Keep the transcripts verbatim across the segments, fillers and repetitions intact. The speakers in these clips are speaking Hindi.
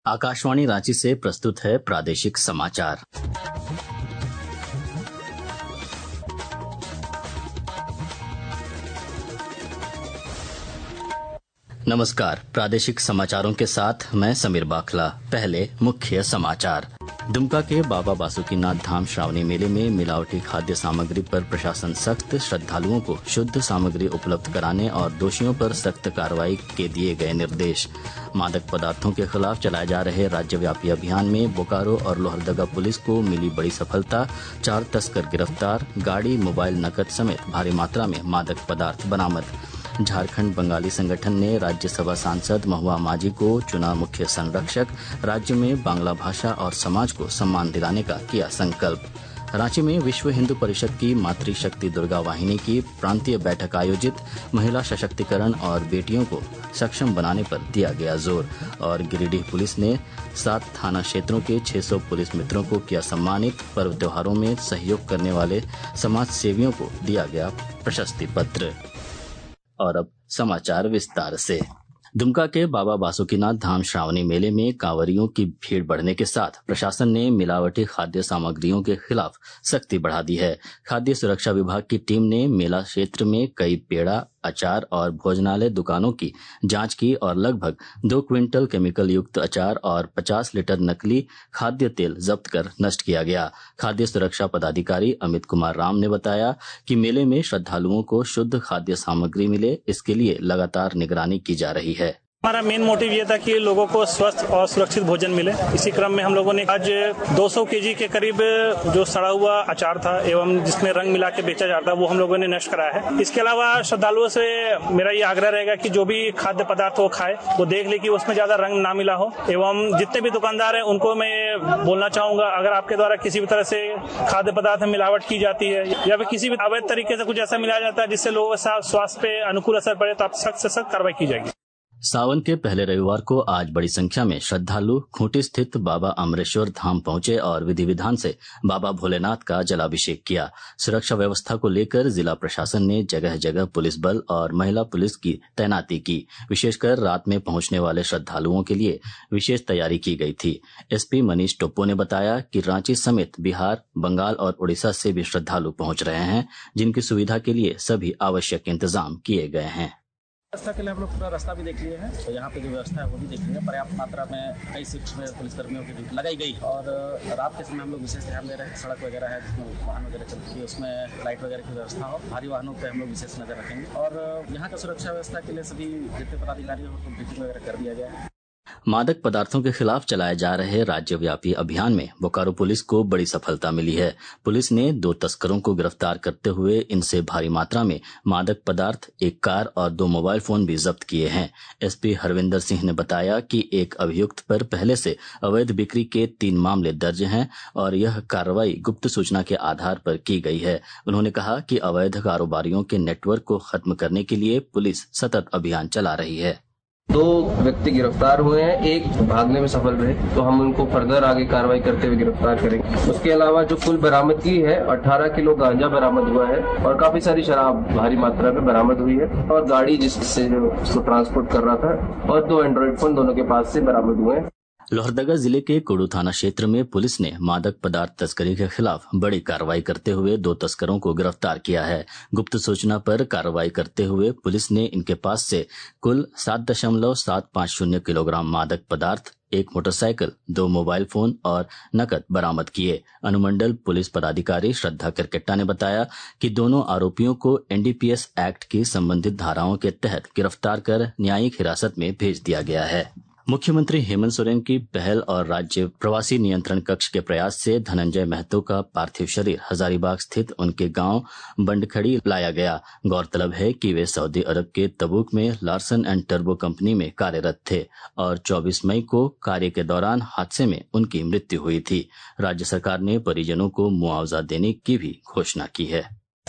आकाशवाणी रांची से प्रस्तुत है प्रादेशिक समाचार। नमस्कार, प्रादेशिक समाचारों के साथ मैं समीर बाखला। पहले मुख्य समाचार। दुमका के बाबा बासुकीनाथ धाम श्रावणी मेले में मिलावटी खाद्य सामग्री पर प्रशासन सख्त, श्रद्धालुओं को शुद्ध सामग्री उपलब्ध कराने और दोषियों पर सख्त कार्रवाई के दिए गए निर्देश। मादक पदार्थों के खिलाफ चलाए जा रहे राज्यव्यापी अभियान में बोकारो और लोहरदगा पुलिस को मिली बड़ी सफलता। चार तस्कर गिरफ्तार, गाड़ी, मोबाइल, नकद समेत भारी मात्रा में मादक पदार्थ बरामद। झारखंड बंगाली संगठन ने राज्यसभा सांसद महुआ माझी को चुना मुख्य संरक्षक। राज्य में बांग्ला भाषा और समाज को सम्मान दिलाने का किया संकल्प। रांची में विश्व हिंदू परिषद की मातृशक्ति दुर्गा वाहिनी की प्रांतीय बैठक आयोजित। महिला सशक्तिकरण और बेटियों को सक्षम बनाने पर दिया गया जोर। और गिरिडीह पुलिस ने सात थाना क्षेत्रों के छह सौ पुलिस मित्रों को किया सम्मानित। पर्व त्योहारों में सहयोग करने वाले समाज सेवियों को दिया गया प्रशस्ति पत्र। और अब समाचार विस्तार से। दुमका के बाबा बासुकीनाथ धाम श्रावणी मेले में कांवरियों की भीड़ बढ़ने के साथ प्रशासन ने मिलावटी खाद्य सामग्रियों के खिलाफ सख्ती बढ़ा दी है। खाद्य सुरक्षा विभाग की टीम ने मेला क्षेत्र में कई पेड़ा, अचार और भोजनालय दुकानों की जांच की और लगभग दो क्विंटल केमिकल युक्त अचार और पचास लीटर नकली खाद्य तेल जब्त कर नष्ट किया गया। खाद्य सुरक्षा पदाधिकारी अमित कुमार राम ने बताया कि मेले में श्रद्धालुओं को शुद्ध खाद्य सामग्री मिले, इसके लिए लगातार निगरानी की जा रही है। हमारा मेन मोटिव ये था कि लोगों को स्वस्थ और सुरक्षित भोजन मिले। इसी क्रम में हम लोगों ने आज दो सौ केजी के करीब जो सड़ा हुआ अचार था एवं जिसमें रंग मिला के बेचा जाता है वो हम लोगों ने नष्ट कराया है। इसके अलावा श्रद्धालुओं से मेरा ये आग्रह रहेगा कि जो भी खाद्य पदार्थ वो खाए वो देख ले कि उसमें ज्यादा रंग ना मिला हो। एवं जितने भी दुकानदार हैं उनको मैं बोलना चाहूंगा, अगर आपके द्वारा किसी भी तरह से खाद्य पदार्थ में मिलावट की जाती है या फिर किसी भी अवैध तरीके से कुछ ऐसा मिलाया जाता है जिससे लोगों के स्वास्थ्य पे अनुकूल असर पड़े तो आप सख्त से सख्त कार्रवाई की जाएगी। सावन के पहले रविवार को आज बड़ी संख्या में श्रद्धालु खूंटी स्थित बाबा अमरेश्वर धाम पहुंचे और विधि विधान से बाबा भोलेनाथ का जलाभिषेक किया। सुरक्षा व्यवस्था को लेकर जिला प्रशासन ने जगह जगह पुलिस बल और महिला पुलिस की तैनाती की। विशेषकर रात में पहुंचने वाले श्रद्धालुओं के लिए विशेष तैयारी की गई थी। एसपी मनीष टोप्पो ने बताया कि रांची समेत बिहार, बंगाल और उड़ीसा से भी श्रद्धालु पहुंच रहे हैं, जिनकी सुविधा के लिए सभी आवश्यक इंतजाम किए गए हैं। व्यवस्था के लिए हम लोग पूरा रास्ता भी देख लिए हैं, तो यहाँ पे जो व्यवस्था है वो भी देख लिए। पर्याप्त मात्रा में कई शिफ्ट में पुलिसकर्मियों की ड्यूटी लगाई गई और रात के समय हम लोग विशेष ध्यान दे रहे हैं। सड़क वगैरह है जिसमें वाहन वगैरह चलती है उसमें लाइट वगैरह की व्यवस्था हो। भारी वाहनों पे हम लोग विशेष नजर रखेंगे और यहाँ का सुरक्षा व्यवस्था के लिए सभी जितने पदाधिकारियों को ब्रीफिंग वगैरह कर दिया गया है। मादक पदार्थों के खिलाफ चलाए जा रहे राज्यव्यापी अभियान में बोकारो पुलिस को बड़ी सफलता मिली है। पुलिस ने दो तस्करों को गिरफ्तार करते हुए इनसे भारी मात्रा में मादक पदार्थ, एक कार और दो मोबाइल फोन भी जब्त किए हैं। एसपी हरविंदर सिंह ने बताया कि एक अभियुक्त पर पहले से अवैध बिक्री के तीन मामले दर्ज हैं और यह कार्रवाई गुप्त सूचना के आधार पर की गई है। उन्होंने कहा कि अवैध कारोबारियों के नेटवर्क को खत्म करने के लिए पुलिस सतत अभियान चला रही है। दो व्यक्ति गिरफ्तार हुए हैं, एक भागने में सफल रहे, तो हम उनको फर्दर आगे कार्रवाई करते हुए गिरफ्तार करेंगे। उसके अलावा जो कुल बरामदगी है अठारह किलो गांजा बरामद हुआ है और काफी सारी शराब भारी मात्रा में बरामद हुई है और गाड़ी जिससे उसको ट्रांसपोर्ट कर रहा था और दो एंड्रॉइड फोन दोनों के पास से बरामद हुए हैं। लोहरदगा जिले के कुड़ू थाना क्षेत्र में पुलिस ने मादक पदार्थ तस्करी के खिलाफ बड़ी कार्रवाई करते हुए दो तस्करों को गिरफ्तार किया है। गुप्त सूचना पर कार्रवाई करते हुए पुलिस ने इनके पास से कुल सात दशमलव सात पाँच शून्य किलोग्राम मादक पदार्थ, एक मोटरसाइकिल, दो मोबाइल फोन और नकद बरामद किए। अनुमंडल पुलिस पदाधिकारी श्रद्धा करकेट्टा ने बताया कि दोनों आरोपियों को एनडीपीएस एक्ट की संबंधित धाराओं के तहत गिरफ्तार कर न्यायिक हिरासत में भेज दिया गया है। मुख्यमंत्री हेमंत सोरेन की पहल और राज्य प्रवासी नियंत्रण कक्ष के प्रयास से धनंजय महतो का पार्थिव शरीर हजारीबाग स्थित उनके गांव बंडखड़ी लाया गया। गौरतलब है कि वे सऊदी अरब के तबूक में लार्सन एंड टर्बो कंपनी में कार्यरत थे और चौबीस मई को कार्य के दौरान हादसे में उनकी मृत्यु हुई थी। राज्य सरकार ने परिजनों को मुआवजा देने की भी घोषणा की है।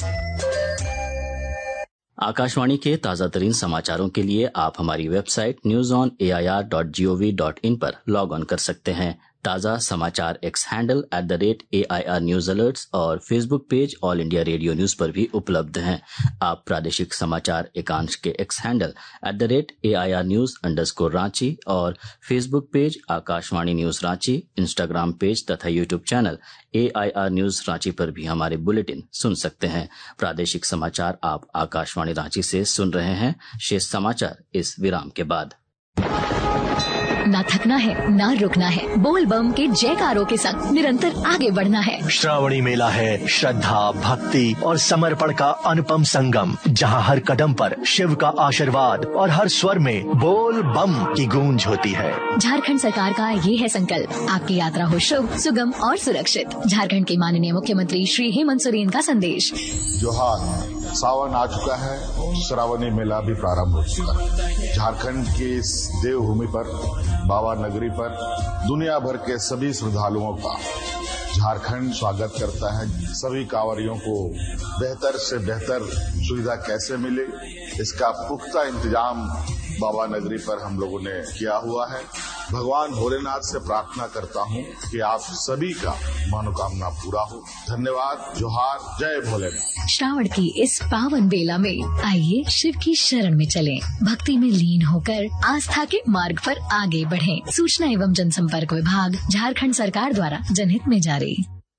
आकाशवाणी के ताजा तरीन समाचारों के लिए आप हमारी website news on A I R dot G O V dot in पर लॉग ऑन कर सकते हैं। ताज़ा समाचार X handle at the rate A I R news alerts और Facebook page All India Radio news पर भी उपलब्ध हैं। आप प्रादेशिक समाचार एकांश के X handle at the rate A I R news underscore Ranchi और Facebook page Akashvani news Ranchi, Instagram page तथा YouTube channel A I R news Ranchi पर भी हमारे बुलेटिन सुन सकते हैं। प्रादेशिक समाचार आप आकाशवाणी रांची से सुन रहे हैं। शेष समाचार इस विराम के बाद। ना थकना है, ना रुकना है, बोल बम के जयकारों के संग निरंतर आगे बढ़ना है। श्रावणी मेला है श्रद्धा, भक्ति और समर्पण का अनुपम संगम, जहां हर कदम पर शिव का आशीर्वाद और हर स्वर में बोल बम की गूंज होती है। झारखंड सरकार का ये है संकल्प, आपकी यात्रा हो शुभ, सुगम और सुरक्षित। झारखंड के माननीय मुख्यमंत्री श्री हेमंत सोरेन का संदेश। जोहार, सावन आ चुका है, श्रावणी मेला भी प्रारंभ हो चुका है। झारखंड की इस देवभूमि पर, बाबा नगरी पर दुनिया भर के सभी श्रद्धालुओं का झारखंड स्वागत करता है। सभी कांवरियों को बेहतर से बेहतर सुविधा कैसे मिले, इसका पुख्ता इंतजाम बाबा नगरी पर हम लोगों ने किया हुआ है। भगवान भोलेनाथ से प्रार्थना करता हूँ कि आप सभी का मनोकामना पूरा हो। धन्यवाद। जोहार, जय भोलेनाथ। श्रावण की इस पावन बेला में आइए शिव की शरण में चलें, भक्ति में लीन होकर आस्था के मार्ग पर आगे बढ़ें। सूचना एवं जनसंपर्क विभाग, झारखंड सरकार द्वारा जनहित में जारी।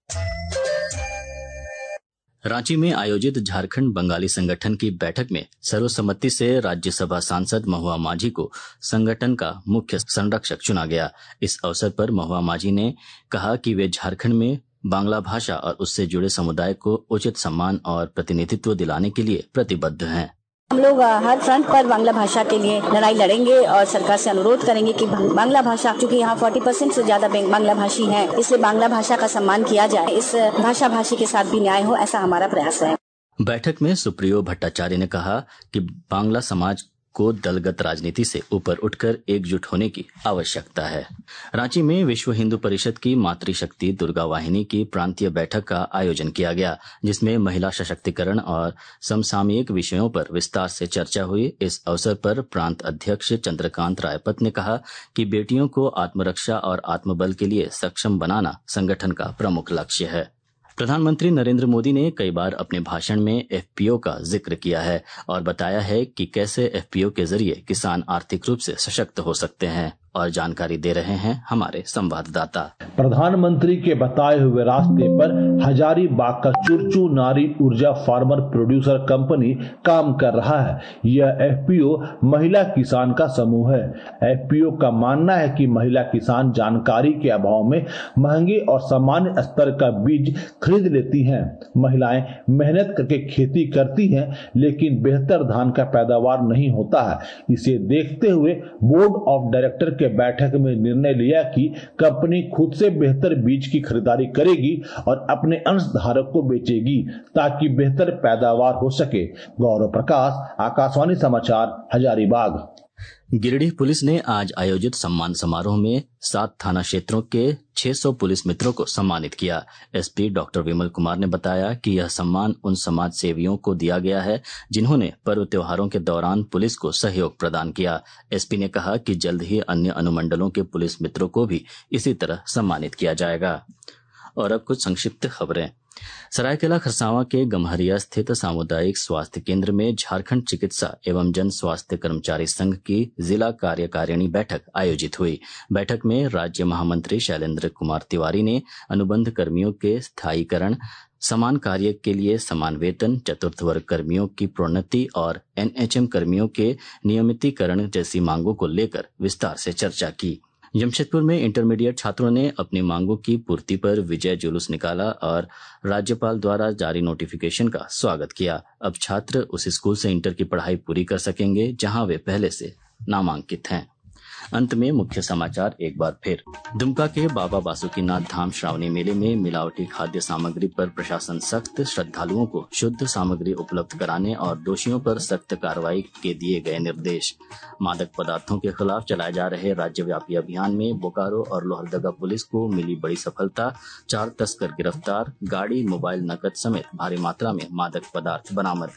रांची में आयोजित झारखंड बंगाली संगठन की बैठक में सर्वसम्मति से राज्यसभा सांसद महुआ माझी को संगठन का मुख्य संरक्षक चुना गया। इस अवसर पर महुआ माझी ने कहा कि वे झारखंड में बांग्ला भाषा और उससे जुड़े समुदाय को उचित सम्मान और प्रतिनिधित्व दिलाने के लिए प्रतिबद्ध हैं। हम लोग हर फ्रंट पर बांग्ला भाषा के लिए लड़ाई लड़ेंगे और सरकार से अनुरोध करेंगे कि बांग्ला भाषा, क्योंकि यहाँ चालीस परसेंट से ज्यादा बांग्ला भाषी हैं, इसलिए बांग्ला भाषा का सम्मान किया जाए, इस भाषा भाषी के साथ भी न्याय हो, ऐसा हमारा प्रयास है। बैठक में सुप्रियो भट्टाचार्य ने कहा कि बांग्ला समाज को दलगत राजनीति से ऊपर उठकर एकजुट होने की आवश्यकता है। रांची में विश्व हिंदू परिषद की मातृशक्ति दुर्गा वाहिनी की प्रांतीय बैठक का आयोजन किया गया, जिसमें महिला सशक्तिकरण और समसामयिक विषयों पर विस्तार से चर्चा हुई। इस अवसर पर प्रांत अध्यक्ष चंद्रकांत रायपत ने कहा कि बेटियों को आत्मरक्षा और आत्मबल के लिए सक्षम बनाना संगठन का प्रमुख लक्ष्य है। प्रधानमंत्री नरेंद्र मोदी ने कई बार अपने भाषण में एफ पी ओ का जिक्र किया है और बताया है कि कैसे एफ पी ओ के जरिए किसान आर्थिक रूप से सशक्त हो सकते हैं, और जानकारी दे रहे हैं हमारे संवाददाता। प्रधानमंत्री के बताए हुए रास्ते पर हजारीबाग का चुरचू नारी ऊर्जा फार्मर प्रोड्यूसर कंपनी काम कर रहा है। यह एफ पी ओ महिला किसान का समूह है। एफ पी ओ का मानना है कि महिला किसान जानकारी के अभाव में महंगे और सामान्य स्तर का बीज खरीद लेती हैं। महिलाएं मेहनत करके खेती करती हैं, लेकिन बेहतर धान का पैदावार नहीं होता है। इसे देखते हुए बोर्ड ऑफ डायरेक्टर के बैठक में निर्णय लिया कि कंपनी खुद से बेहतर बीज की खरीदारी करेगी और अपने अंशधारक को बेचेगी, ताकि बेहतर पैदावार हो सके। गौरव प्रकाश, आकाशवाणी समाचार, हजारीबाग। गिरिडीह पुलिस ने आज आयोजित सम्मान समारोह में सात थाना क्षेत्रों के छह सौ पुलिस मित्रों को सम्मानित किया। S P doctor Vimal Kumar ने बताया कि यह सम्मान उन समाज सेवियों को दिया गया है जिन्होंने पर्व त्योहारों के दौरान पुलिस को सहयोग प्रदान किया। एस पी ने कहा कि जल्द ही अन्य अनुमंडलों के पुलिस मित्रों को भी इसी तरह सम्मानित किया जाएगा। और अब कुछ संक्षिप्त खबरें। सरायकेला खरसावां के गम्हरिया स्थित सामुदायिक स्वास्थ्य केंद्र में झारखंड चिकित्सा एवं जन स्वास्थ्य कर्मचारी संघ की जिला कार्यकारिणी बैठक आयोजित हुई। बैठक में राज्य महामंत्री शैलेंद्र कुमार तिवारी ने अनुबंध कर्मियों के स्थायीकरण, समान कार्य के लिए समान वेतन, चतुर्थ वर्ग कर्मियों की प्रोन्नति और एन एच एम कर्मियों के नियमितीकरण जैसी मांगों को लेकर विस्तार से चर्चा की। जमशेदपुर में इंटरमीडिएट छात्रों ने अपनी मांगों की पूर्ति पर विजय जुलूस निकाला और राज्यपाल द्वारा जारी नोटिफिकेशन का स्वागत किया। अब छात्र उस स्कूल से इंटर की पढ़ाई पूरी कर सकेंगे जहां वे पहले से नामांकित हैं। अंत में मुख्य समाचार एक बार फिर। दुमका के बाबा बासुकीनाथ धाम श्रावणी मेले में मिलावटी खाद्य सामग्री पर प्रशासन सख्त, श्रद्धालुओं को शुद्ध सामग्री उपलब्ध कराने और दोषियों पर सख्त कार्रवाई के दिए गए निर्देश। मादक पदार्थों के खिलाफ चलाए जा रहे राज्यव्यापी अभियान में बोकारो और लोहरदगा पुलिस को मिली बड़ी सफलता। चार तस्कर गिरफ्तार, गाड़ी, मोबाइल, नकद समेत भारी मात्रा में मादक पदार्थ बरामद।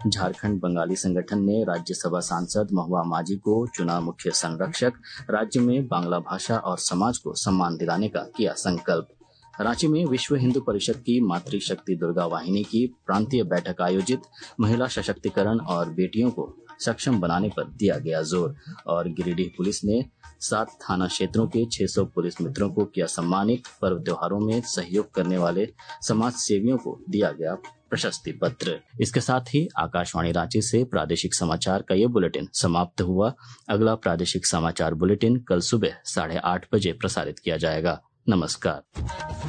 झारखंड बंगाली संगठन ने राज्यसभा सांसद महुआ माझी को चुना मुख्य संरक्षक। राज्य में बांग्ला भाषा और समाज को सम्मान दिलाने का किया संकल्प। रांची में विश्व हिंदू परिषद की मातृशक्ति दुर्गा वाहिनी की प्रांतीय बैठक आयोजित। महिला सशक्तिकरण और बेटियों को सक्षम बनाने पर दिया गया जोर। और गिरिडीह पुलिस ने सात थाना क्षेत्रों के छह सौ पुलिस मित्रों को किया सम्मानित। पर्व त्योहारों में सहयोग करने वाले समाज सेवियों को दिया गया प्रशस्ति पत्र। इसके साथ ही आकाशवाणी रांची से प्रादेशिक समाचार का ये बुलेटिन समाप्त हुआ। अगला प्रादेशिक समाचार बुलेटिन कल सुबह साढ़े आठ बजे प्रसारित किया जाएगा। नमस्कार।